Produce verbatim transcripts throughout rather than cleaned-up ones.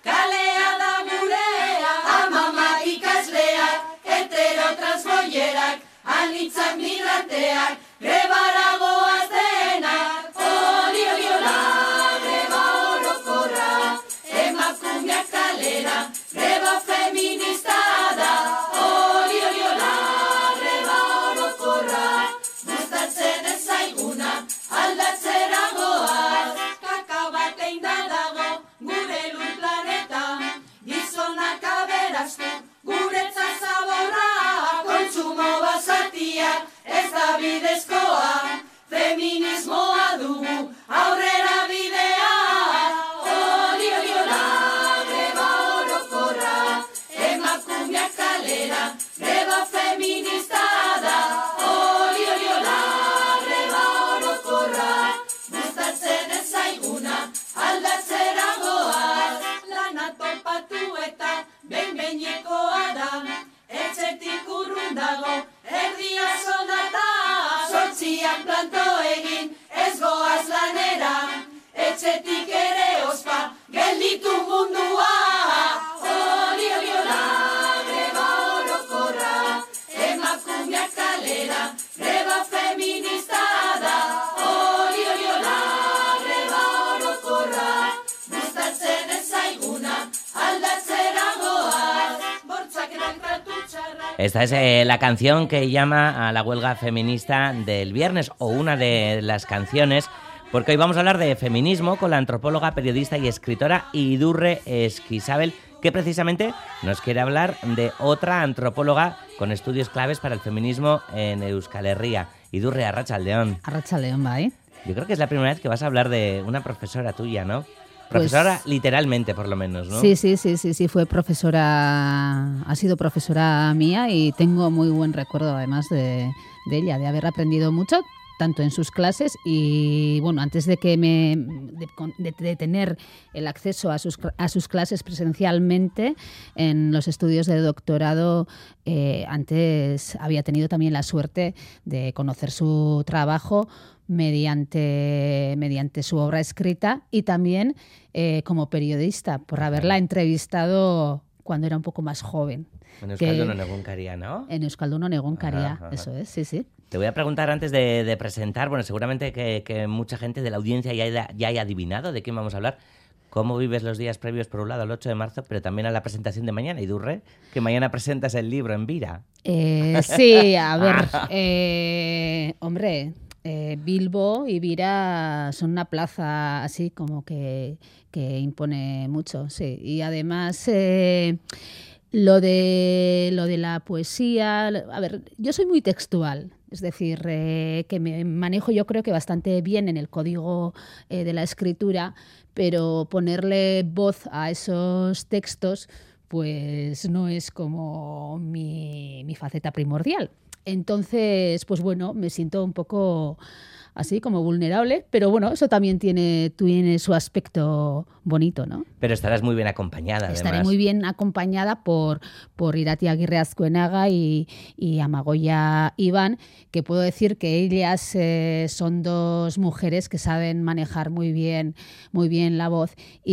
kalea da gurea, amama ikasleak, heterotransfollerak, anitzak migranteak, grebara goaz denak, hori horiola, greba orokorra, emakumeak kalera, greba feminista da, hori horiola, greba orokorra, gustatzen ez zaiguna, aldatzera goaz, kakao bat einda dago, gure lur planetan, gizonak aberastu, guretzat zaborra, kontsumo basatiak, ez da bidezkoa, feminismoa dugu, aurrera bidea, hori horiola, greba orokorra, emakumeak kalera, greba feminista da, hori horiola, greba orokorra, gustatzen ez zaiguna, aldatzera goaz, lana topatu eta behin-behinekoa da, etxetik urrun dago, erdia soldata, sortziak planto egin, ez goaz lanera, etxetik ere ospa, gelditu mundua, hori horiola, greba orokorra, emakumeak kalera, greba feminista da, hori horiola, greba orokorra, gustatzen ez zaiguna, aldatzera goaz, bortzak erankratu txarrak. Esta es eh, la canción que llama a la huelga feminista del viernes, o una de las canciones, porque hoy vamos a hablar de feminismo con la antropóloga, periodista y escritora Idurre Esquisabel, que precisamente nos quiere hablar de otra antropóloga con estudios claves para el feminismo en Euskal Herria. Idurre, arratsaldeon. Arratsaldeon, bai. Yo creo que es la primera vez que vas a hablar de una profesora tuya, ¿no? Profesora pues, literalmente, por lo menos, ¿no? Sí, sí, sí, sí, sí, fue profesora, ha sido profesora mía y tengo muy buen recuerdo además de, de ella, de haber aprendido mucho, tanto en sus clases y, bueno, antes de que me de, de, de tener el acceso a sus, a sus clases presencialmente en los estudios de doctorado, eh, antes había tenido también la suerte de conocer su trabajo mediante, mediante su obra escrita y también eh, como periodista, por haberla entrevistado cuando era un poco más joven. En Euskaldun Egunkaria, ¿no? En Euskaldun Egunkaria, eso es, sí, sí. Te voy a preguntar antes de, de presentar, bueno, seguramente que, que mucha gente de la audiencia ya haya, ya haya adivinado de quién vamos a hablar. ¿Cómo vives los días previos, por un lado, al ocho de marzo, pero también a la presentación de mañana, Idurre? Que mañana presentas el libro en Vira. Eh, sí, a ver, eh, hombre... Eh, Bilbo y Vira son una plaza así como que, que impone mucho, sí. Y además eh, lo de lo de la poesía, a ver, yo soy muy textual, es decir, eh, que me manejo yo creo que bastante bien en el código eh, de la escritura, pero ponerle voz a esos textos pues no es como mi, mi faceta primordial. Entonces, pues bueno, me siento un poco así como vulnerable, pero bueno, eso también tiene, tiene su aspecto bonito, ¿no? Pero estarás muy bien acompañada, además. Estaré muy bien acompañada por, por Irati Aguirre Azcuenaga y, y Amagoya Iván, que puedo decir que ellas eh, son dos mujeres que saben manejar muy bien, muy bien la voz,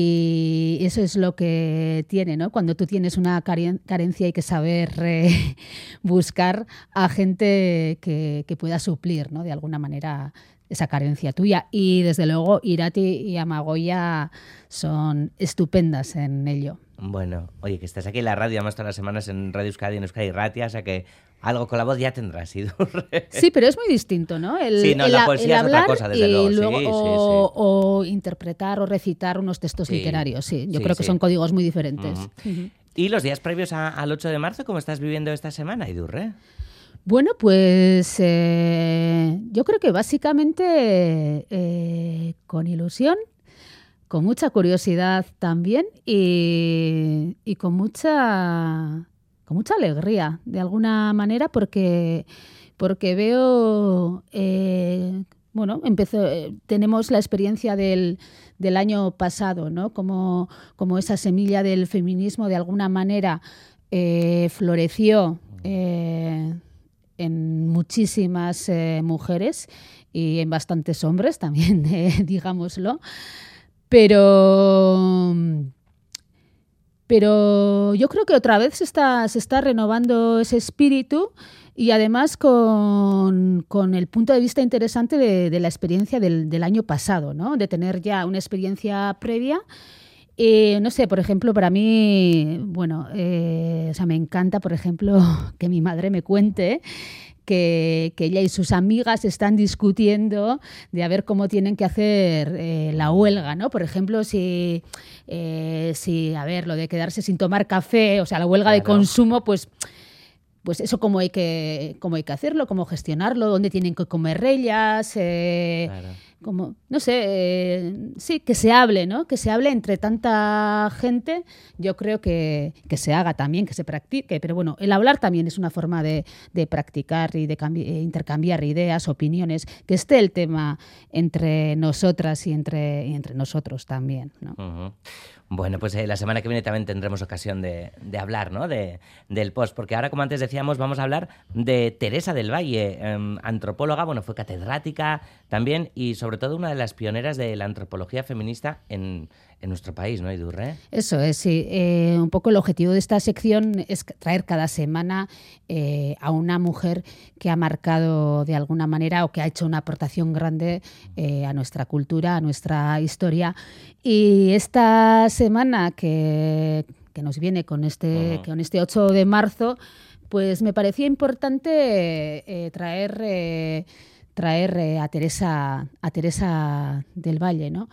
y eso es lo que tiene, ¿no? Cuando tú tienes una carencia hay que saber eh, buscar a gente que, que pueda suplir, ¿no? De alguna manera esa carencia tuya. Y desde luego Irati y Amagoya son estupendas en ello. Bueno, oye, que estás aquí en la radio, además todas las semanas en Radio Euskadi, en Euskadi Ratia, o sea que algo con la voz ya tendrás, Idurre. Sí, pero es muy distinto, ¿no? El, sí, no, el, la poesía el es otra cosa, desde luego. luego Sí, o, sí, sí. o interpretar o recitar unos textos sí, literarios, sí. Yo sí, creo que sí. son códigos muy diferentes. Uh-huh. Uh-huh. ¿Y los días previos a, al ocho de marzo, cómo estás viviendo esta semana, Idurre? Bueno, pues eh, yo creo que básicamente eh, con ilusión, con mucha curiosidad también y, y con mucha con mucha alegría, de alguna manera, porque, porque veo, eh, bueno, empezó, eh, tenemos la experiencia del, del año pasado, ¿no? Como, como esa semilla del feminismo de alguna manera eh, floreció eh, en muchísimas eh, mujeres y en bastantes hombres también, eh, digámoslo, pero Pero yo creo que otra vez se está, se está renovando ese espíritu y además con, con el punto de vista interesante de, de la experiencia del, del año pasado, ¿no? De tener ya una experiencia previa. Eh, no sé, por ejemplo, para mí, bueno, eh, o sea, me encanta, por ejemplo, que mi madre me cuente que, que ella y sus amigas están discutiendo de a ver cómo tienen que hacer eh, la huelga, ¿no? Por ejemplo, si, eh, si, a ver, lo de quedarse sin tomar café, o sea, la huelga claro. de consumo, pues... Pues eso, cómo hay que, cómo hay que hacerlo, cómo gestionarlo, dónde tienen que comer ellas, eh, claro. como, no sé, eh, sí, que se hable, ¿no? Que se hable entre tanta gente, yo creo que, que se haga también, que se practique, pero bueno, el hablar también es una forma de, de practicar y de cambi- intercambiar ideas, opiniones, que esté el tema entre nosotras y entre, y entre nosotros también, ¿no? Uh-huh. Bueno, pues eh, la semana que viene también tendremos ocasión de, de hablar, ¿no? de, del post, porque ahora, como antes decíamos, vamos a hablar de Teresa del Valle, eh, antropóloga, bueno, fue catedrática también y sobre todo una de las pioneras de la antropología feminista en, en nuestro país, ¿no, Idurre? Eso es, sí. Eh, un poco el objetivo de esta sección es traer cada semana eh, a una mujer que ha marcado de alguna manera o que ha hecho una aportación grande eh, a nuestra cultura, a nuestra historia. Y esta semana que, que nos viene con este, uh-huh. con este ocho de marzo, pues me parecía importante eh, traer, eh, traer eh, a Teresa, a Teresa del Valle, ¿no?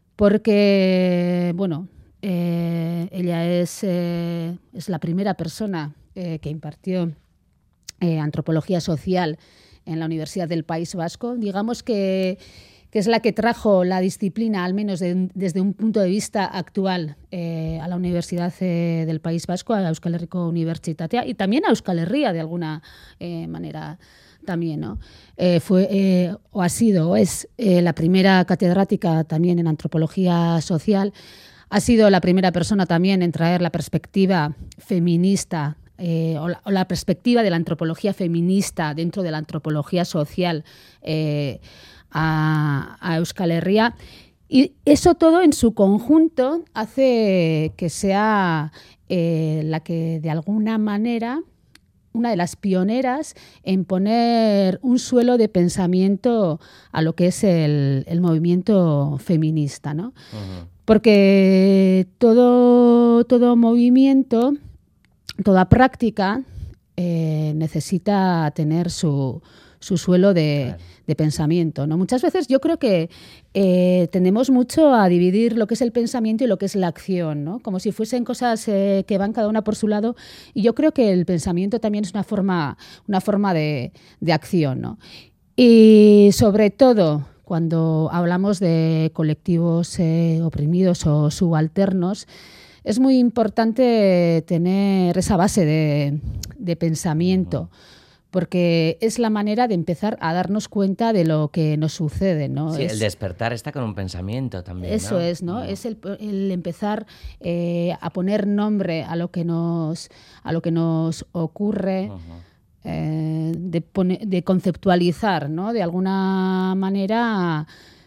Porque, bueno, eh, ella es, eh, es la primera persona eh, que impartió eh, antropología social en la Universidad del País Vasco. Digamos que, que es la que trajo la disciplina, al menos de, desde un punto de vista actual, eh, a la Universidad eh, del País Vasco, a Euskal Herriko Unibertsitatea y también a Euskal Herria, de alguna eh, manera también, ¿no? Eh, fue eh, o ha sido o es eh, la primera catedrática también en antropología social, ha sido la primera persona también en traer la perspectiva feminista eh, o, la, o la perspectiva de la antropología feminista dentro de la antropología social eh, a, a Euskal Herria. Y eso todo en su conjunto hace que sea eh, la que de alguna manera una de las pioneras en poner un suelo de pensamiento a lo que es el, el movimiento feminista, ¿no? Uh-huh. Porque todo, todo movimiento, toda práctica eh, necesita tener su, su suelo de, claro. de pensamiento, ¿no? Muchas veces yo creo que eh, tendemos mucho a dividir lo que es el pensamiento y lo que es la acción, ¿no? Como si fuesen cosas eh, que van cada una por su lado. Y yo creo que el pensamiento también es una forma, una forma de, de acción, ¿no? Y sobre todo cuando hablamos de colectivos eh, oprimidos o subalternos, es muy importante tener esa base de, de pensamiento, porque es la manera de empezar a darnos cuenta de lo que nos sucede, ¿no? Sí, es, el despertar está con un pensamiento también, Eso ¿no? es, ¿no? Mm. Es el, el empezar eh, a poner nombre a lo que nos, a lo que nos ocurre, uh-huh. eh, de, pone, de conceptualizar, ¿no? De alguna manera,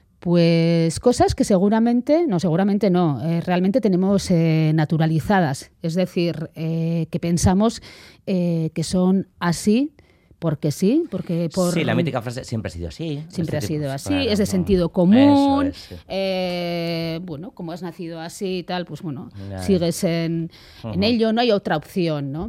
pues cosas que seguramente, no, seguramente no, eh, realmente tenemos eh, naturalizadas. Es decir, eh, que pensamos eh, que son así, porque sí, porque por... Sí, la mítica frase siempre ha sido así. Siempre este ha sido tipo, así, claro, es de no. sentido común. Es, sí. eh, bueno, como has nacido así y tal, pues bueno, ya, sigues en, uh-huh. en ello, no hay otra opción, ¿no?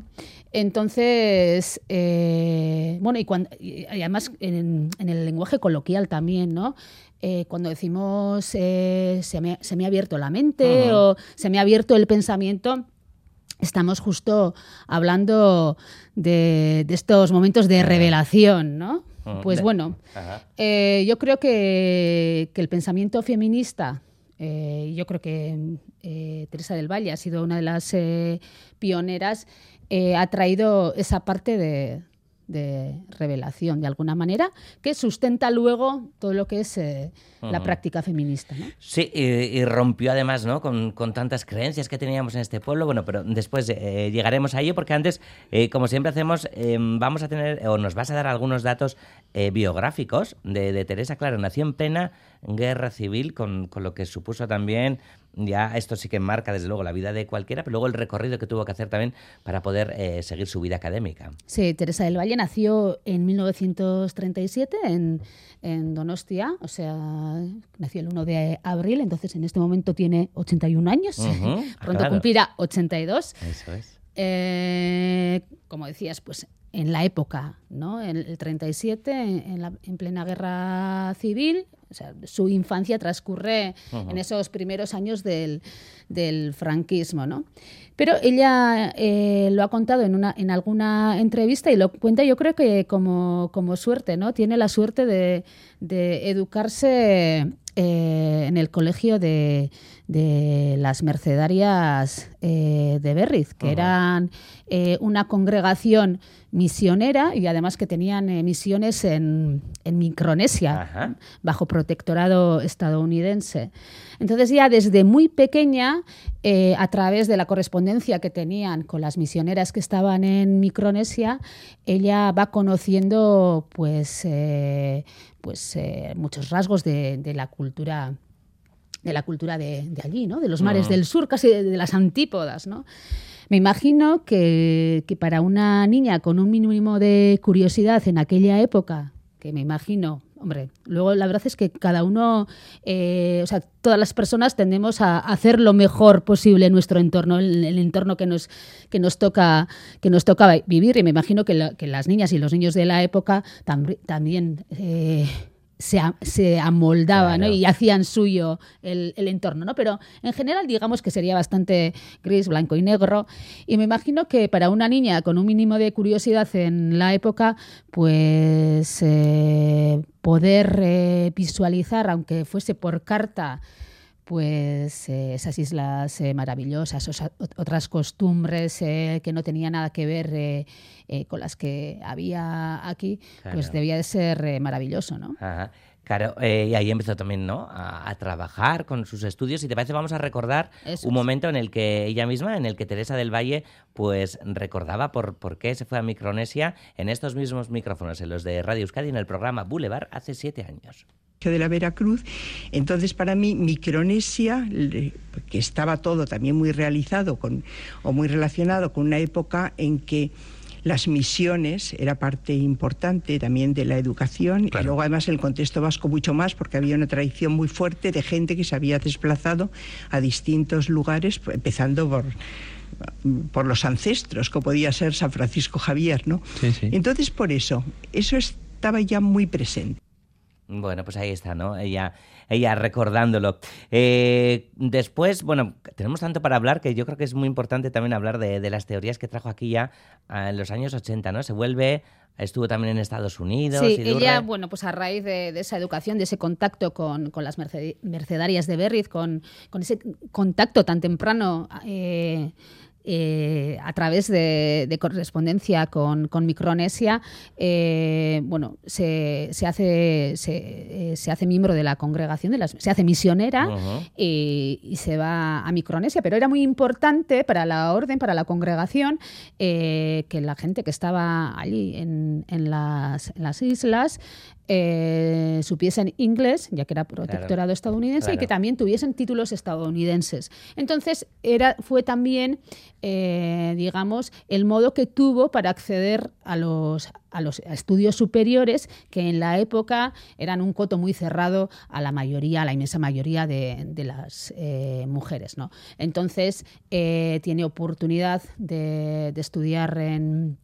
Entonces, eh, bueno, y, cuando, y además en, en el lenguaje coloquial también, ¿no? Eh, cuando decimos eh, se, me, se me ha abierto la mente uh-huh. o se me ha abierto el pensamiento, estamos justo hablando de, de estos momentos de revelación, ¿no? Uh-huh. Pues bueno, uh-huh. eh, yo creo que, que el pensamiento feminista, eh, yo creo que eh, Teresa del Valle ha sido una de las eh, pioneras, eh, ha traído esa parte de... de revelación, de alguna manera, que sustenta luego todo lo que es eh, uh-huh. la práctica feminista, ¿no? Sí, y, y rompió además, ¿no? Con, con tantas creencias que teníamos en este pueblo. Bueno, pero después eh, llegaremos a ello, porque antes, eh, como siempre hacemos, eh, vamos a tener, o nos vas a dar algunos datos eh, biográficos de, de Teresa. Claro, nació en plena guerra civil, con, con lo que supuso también ya esto sí que marca desde luego la vida de cualquiera, pero luego el recorrido que tuvo que hacer también para poder eh, seguir su vida académica. Sí, Teresa del Valle nació en mil novecientos treinta y siete en, en Donostia, o sea, nació el uno de abril, entonces en este momento tiene ochenta y un años, Uh-huh. pronto Claro. cumplirá ochenta y dos. Eso es. Eh, como decías, pues en la época, ¿no? En el treinta y siete, en, la, en plena guerra civil, o sea, su infancia transcurre uh-huh. en esos primeros años del, del franquismo, ¿no? Pero ella eh, lo ha contado en, una, en alguna entrevista y lo cuenta, yo creo que como, como suerte, ¿no? Tiene la suerte de, de educarse eh, en el colegio de, de las mercedarias eh, de Berriz, que uh-huh. eran eh, una congregación misionera y además que tenían eh, misiones en, en Micronesia, Ajá. bajo protectorado estadounidense. Entonces ya desde muy pequeña, eh, a través de la correspondencia que tenían con las misioneras que estaban en Micronesia, ella va conociendo pues, eh, pues eh, muchos rasgos de, de la cultura de la cultura de, de allí, ¿no? De los mares uh-huh. del sur, casi de, de las antípodas, ¿no? Me imagino que, que para una niña con un mínimo de curiosidad en aquella época, que me imagino, hombre, luego la verdad es que cada uno, eh, o sea, todas las personas tendemos a hacer lo mejor posible en nuestro entorno, el, el entorno que nos, que nos toca, que nos toca vivir, y me imagino que, la, que las niñas y los niños de la época tam, también eh, se, se amoldaban, claro, ¿no? Y hacían suyo el, el entorno, ¿no? Pero en general digamos que sería bastante gris, blanco y negro, y me imagino que para una niña con un mínimo de curiosidad en la época, pues eh, poder eh, visualizar, aunque fuese por carta, pues eh, esas islas eh, maravillosas, o sea, otras costumbres eh, que no tenían nada que ver eh, eh, con las que había aquí, claro, pues debía de ser eh, maravilloso, ¿no? Ajá. Claro, eh, y ahí empezó también, ¿no?, a, a trabajar con sus estudios. Y te parece, vamos a recordar Eso un es. momento en el que ella misma, en el que Teresa del Valle, pues recordaba por, por qué se fue a Micronesia en estos mismos micrófonos, en los de Radio Euskadi, en el programa Boulevard, hace siete años. De la Veracruz. Entonces, para mí, Micronesia, que estaba todo también muy realizado con, o muy relacionado con una época en que las misiones era parte importante también de la educación, claro, y luego además el contexto vasco mucho más, porque había una tradición muy fuerte de gente que se había desplazado a distintos lugares, empezando por por los ancestros, como podía ser San Francisco Javier, ¿no? Sí, sí. Entonces, por eso, eso estaba ya muy presente. Bueno, pues ahí está, ¿no? Ella, ella recordándolo. Eh, después, bueno, tenemos tanto para hablar que yo creo que es muy importante también hablar de, de las teorías que trajo aquí ya en los años ochenta, ¿no? Se vuelve, estuvo también en Estados Unidos. Sí, Idurre. Ella, bueno, pues a raíz de, de esa educación, de ese contacto con, con las merced, mercedarias de Berriz, con, con ese contacto tan temprano eh, Eh, a través de, de correspondencia con, con Micronesia, eh, bueno, se, se hace se, eh, se hace miembro de la congregación, de las, se hace misionera, uh-huh, y, y se va a Micronesia. Pero era muy importante para la orden, para la congregación, eh, que la gente que estaba allí en, en, las, en las islas Eh, supiesen inglés, ya que era protectorado, claro, estadounidense, claro, y que también tuviesen títulos estadounidenses. Entonces era fue también, eh, digamos, el modo que tuvo para acceder a los, a los estudios superiores, que en la época eran un coto muy cerrado a la mayoría, a la inmensa mayoría de, de las eh, mujeres, ¿no? Entonces eh, tiene oportunidad de, de estudiar en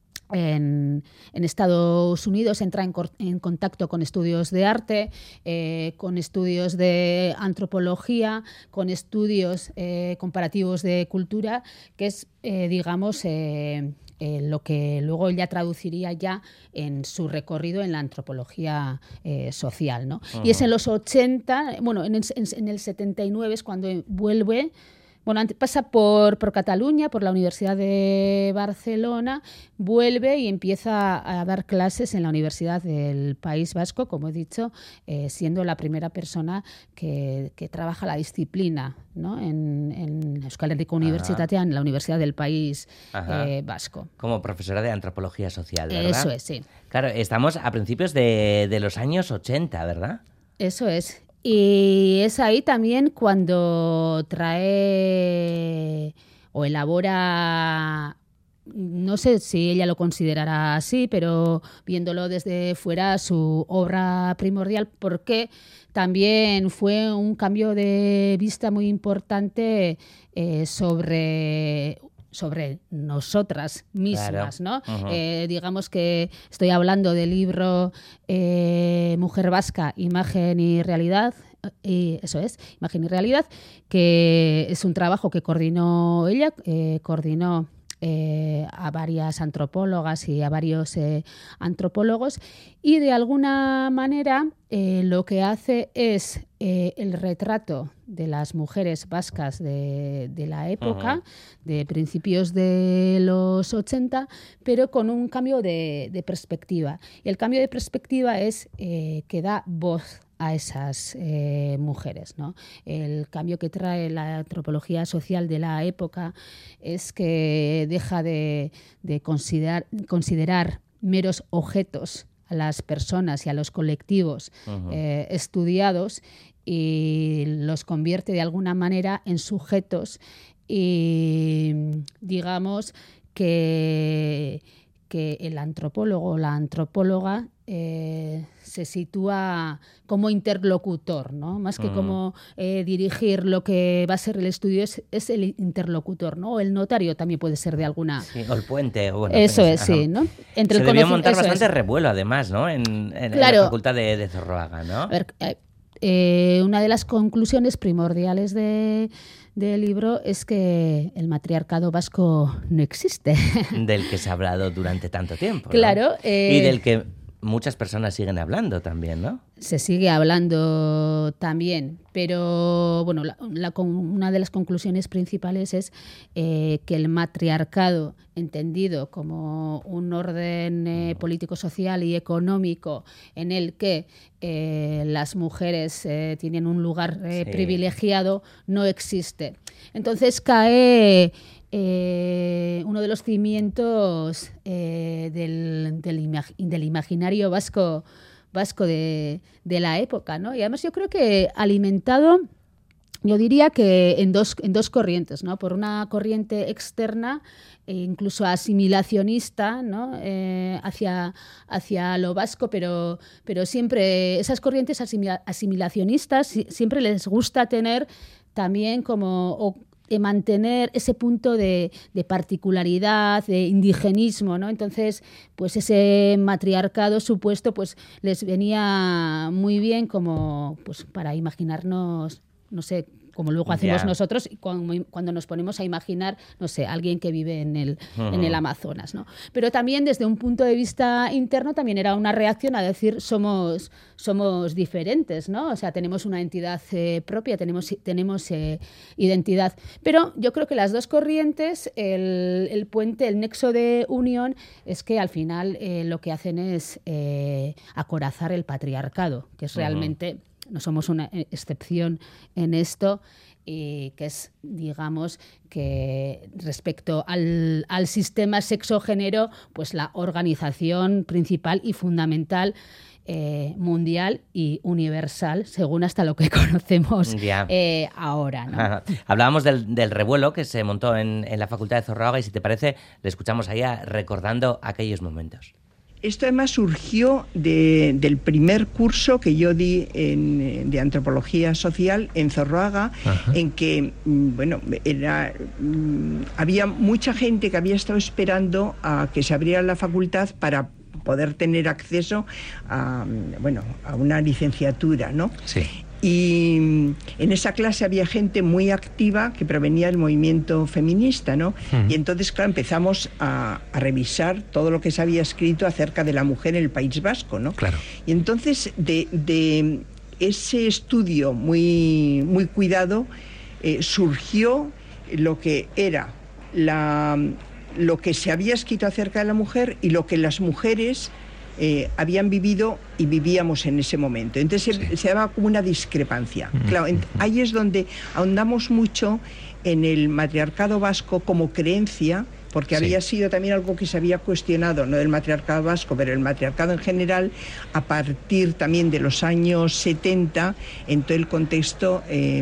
En, en Estados Unidos, entra en, en contacto con estudios de arte, eh, con estudios de antropología, con estudios eh, comparativos de cultura, que es, eh, digamos, eh, eh, lo que luego ella traduciría ya en su recorrido en la antropología eh, social, ¿no? Uh-huh. Y es en los ochenta, bueno, en el, en el setenta y nueve es cuando vuelve. Bueno, pasa por, por Cataluña, por la Universidad de Barcelona, vuelve y empieza a dar clases en la Universidad del País Vasco, como he dicho, eh, siendo la primera persona que, que trabaja la disciplina, ¿no?, en, en Euskal Herriko Unibertsitatea, en la Universidad del País eh, Vasco. Como profesora de antropología social, ¿verdad? Eso es, sí. Claro, estamos a principios de, de los años ochenta, ¿verdad? Eso es. Y es ahí también cuando trae o elabora, no sé si ella lo considerará así, pero viéndolo desde fuera, su obra primordial, porque también fue un cambio de vista muy importante eh, sobre... sobre nosotras mismas, claro. ¿no? Uh-huh. Eh, digamos que estoy hablando del libro eh, Mujer Vasca, Imagen y Realidad, y eso es, Imagen y Realidad, que es un trabajo que coordinó ella, eh, coordinó eh, a varias antropólogas y a varios eh, antropólogos, y de alguna manera eh, lo que hace es eh, el retrato de las mujeres vascas de, de la época, uh-huh. de principios de los ochenta, pero con un cambio de, de perspectiva. Y el cambio de perspectiva es eh, que da voz a esas eh, mujeres, ¿no? El cambio que trae la antropología social de la época es que deja de, de considerar, considerar meros objetos a las personas y a los colectivos uh-huh. eh, estudiados, y los convierte de alguna manera en sujetos, y digamos que, que el antropólogo o la antropóloga eh, se sitúa como interlocutor, ¿no? Más que uh-huh. como eh, dirigir lo que va a ser el estudio, es, es el interlocutor, ¿no? O el notario también puede ser de alguna... Sí, o el puente. O bueno, eso pues, es, sí, ¿no? Entre se el debió montar bastante es. revuelo, además, ¿no? En, en, claro. en la facultad de, de Zorroaga, ¿no? A ver, eh, eh, una de las conclusiones primordiales de... del libro es que el matriarcado vasco no existe. Del que se ha hablado durante tanto tiempo, ¿no? Claro. Eh, y del que muchas personas siguen hablando también, ¿no? Se sigue hablando también, pero bueno, la, la, una de las conclusiones principales es eh, que el matriarcado, entendido como un orden eh, político-social y económico en el que eh, las mujeres eh, tienen un lugar eh, sí. privilegiado, no existe. Entonces cae... Eh, uno de los cimientos eh, del, del, imag- del imaginario vasco, vasco de, de la época, ¿no? Y además yo creo que alimentado, yo diría que en dos, en dos corrientes, ¿no? Por una corriente externa, e incluso asimilacionista, ¿no? eh, hacia, hacia lo vasco, pero, pero siempre esas corrientes asimila- asimilacionistas siempre les gusta tener también como... O, de mantener ese punto de, de particularidad, de indigenismo, ¿no? Entonces, pues ese matriarcado supuesto, pues les venía muy bien como, pues para imaginarnos, no sé, como luego hacemos yeah. nosotros cuando, cuando nos ponemos a imaginar, no sé, alguien que vive en el, uh-huh. en el Amazonas, ¿no? Pero también desde un punto de vista interno también era una reacción a decir somos, somos diferentes, ¿no? O sea, tenemos una entidad eh, propia, tenemos, tenemos eh, identidad. Pero yo creo que las dos corrientes, el, el puente, el nexo de unión, es que al final eh, lo que hacen es eh, acorazar el patriarcado, que es realmente... Uh-huh. No somos una excepción en esto, y que es, digamos, que respecto al, al sistema sexo-género, pues la organización principal y fundamental eh, mundial y universal, según hasta lo que conocemos yeah. eh, ahora, ¿no? Ajá. Hablábamos del, del revuelo que se montó en, en la Facultad de Zorroaga, y si te parece, le escuchamos ahí recordando aquellos momentos. Esto además surgió de, del primer curso que yo di en, de antropología social en Zorroaga, Ajá. en que, bueno, era, había mucha gente que había estado esperando a que se abriera la facultad para poder tener acceso a, bueno, a una licenciatura, ¿no? Sí. Y en esa clase había gente muy activa que provenía del movimiento feminista, ¿no? Uh-huh. Y entonces, claro, empezamos a, a revisar todo lo que se había escrito acerca de la mujer en el País Vasco, ¿no? Claro. Y entonces, de, de ese estudio muy, muy cuidado, eh, surgió lo que era la, lo que se había escrito acerca de la mujer y lo que las mujeres... Eh, habían vivido y vivíamos en ese momento. Entonces sí. se, se daba como una discrepancia. Mm-hmm. Claro, en, ahí es donde ahondamos mucho en el matriarcado vasco como creencia porque Sí. había sido también algo que se había cuestionado, no del matriarcado vasco, pero el matriarcado en general, a partir también de los años setenta, en todo el contexto eh,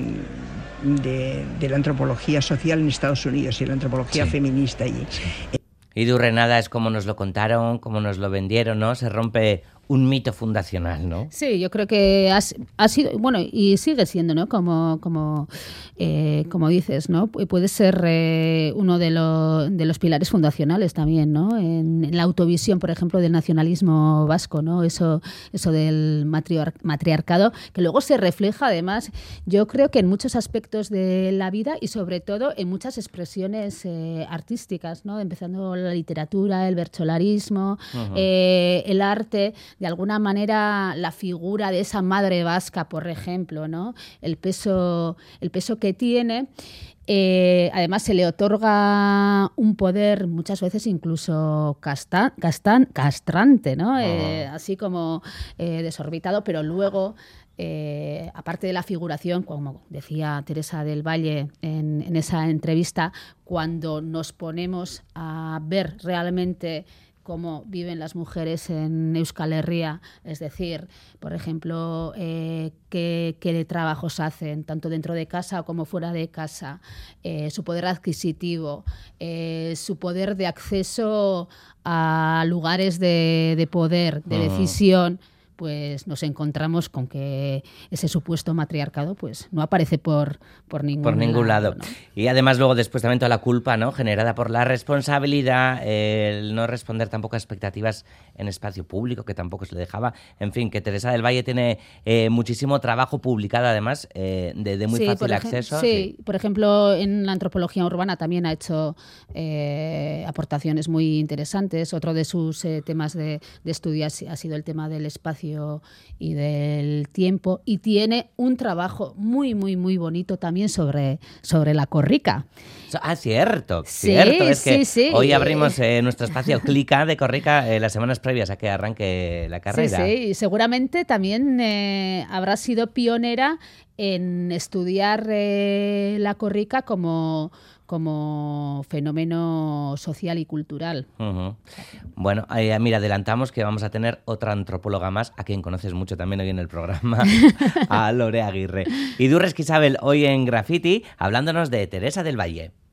de, de la antropología social en Estados Unidos y la antropología Sí. feminista allí. Idurre nada es como nos lo contaron, como nos lo vendieron, ¿no? Se rompe un mito fundacional, ¿no? Sí, yo creo que ha, ha sido, bueno, y sigue siendo, ¿no? Como, como, eh, como dices, ¿no? Puede ser eh, uno de, lo, de los pilares fundacionales también, ¿no? En, en la autovisión, por ejemplo, del nacionalismo vasco, ¿no? Eso, eso del matriar matriarcado, que luego se refleja, además, yo creo que en muchos aspectos de la vida y sobre todo en muchas expresiones eh, artísticas, ¿no? Empezando la literatura, el bercholarismo, uh-huh. eh, el arte. De alguna manera, la figura de esa madre vasca, por ejemplo, ¿no? El peso, el peso que tiene. Eh, además, se le otorga un poder muchas veces incluso casta, castan, castrante, ¿no? Oh. Eh, así como eh, desorbitado, pero luego, eh, aparte de la figuración, como decía Teresa del Valle en, en esa entrevista, cuando nos ponemos a ver realmente cómo viven las mujeres en Euskal Herria, es decir, por ejemplo, eh, qué, qué trabajos hacen, tanto dentro de casa como fuera de casa, eh, su poder adquisitivo, eh, su poder de acceso a lugares de, de poder, de uh-huh. decisión, pues nos encontramos con que ese supuesto matriarcado pues no aparece por, por ningún, por ningún lado. lado ¿no? Y además luego después también toda la culpa, ¿no? Generada por la responsabilidad, el no responder tampoco a expectativas en espacio público, que tampoco se le dejaba. En fin, que Teresa del Valle tiene eh, muchísimo trabajo publicado además, eh, de, de muy sí, fácil por acceso. Sí, sí, por ejemplo, en la antropología urbana también ha hecho eh, aportaciones muy interesantes. Otro de sus eh, temas de, de estudio ha sido el tema del espacio y del tiempo, y tiene un trabajo muy, muy, muy bonito también sobre, sobre la corrica. Ah, cierto, sí, cierto. Es que sí, sí. hoy abrimos eh, nuestro espacio Clica de Corrica eh, las semanas previas a que arranque la carrera. Sí, sí, y seguramente también eh, habrá sido pionera en estudiar eh, la corrica como... como fenómeno social y cultural. Uh-huh. Bueno, eh, mira, adelantamos que vamos a tener otra antropóloga más, a quien conoces mucho también hoy en el programa, a Lore Aguirre. Idurre Esquisabel, hoy en Graffiti, hablándonos de Teresa del Valle.